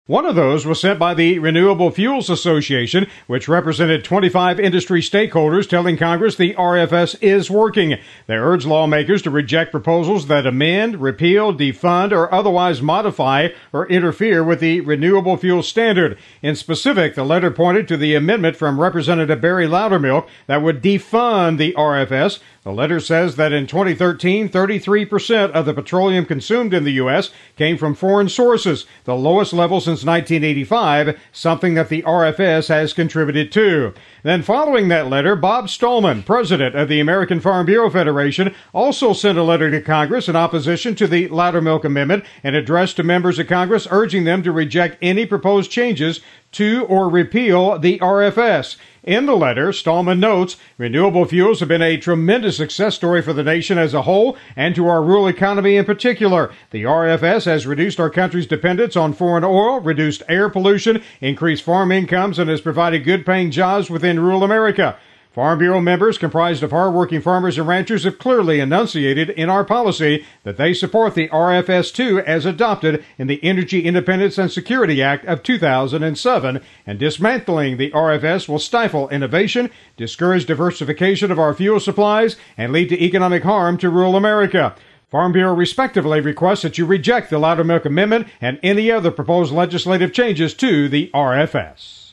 One of those was sent by the Renewable Fuels Association, which represented 25 industry stakeholders telling Congress the RFS is working. They urged lawmakers to reject proposals that amend, repeal, defund, or otherwise modify or interfere with the renewable fuel standard. In specific, the letter pointed to the amendment from Representative Barry Loudermilk that would defund the RFS. The letter says that in 2013, 33% of the petroleum consumed in the U.S. came from foreign sources, the lowest level since 1985, something that the RFS has contributed to. Then following that letter, Bob Stallman, president of the American Farm Bureau Federation, also sent a letter to Congress in opposition to the Loudermilk Amendment and addressed to members of Congress urging them to reject any proposed changes to or repeal the RFS. In the letter, Stallman notes, renewable fuels have been a tremendous success story for the nation as a whole and to our rural economy in particular. The RFS has reduced our country's dependence on foreign oil, reduced air pollution, increased farm incomes, and has provided good-paying jobs within rural America. Farm Bureau members comprised of hardworking farmers and ranchers have clearly enunciated in our policy that they support the RFS-2 as adopted in the Energy Independence and Security Act of 2007, and dismantling the RFS will stifle innovation, discourage diversification of our fuel supplies, and lead to economic harm to rural America. Farm Bureau respectively requests that you reject the Loudermilk Amendment and any other proposed legislative changes to the RFS.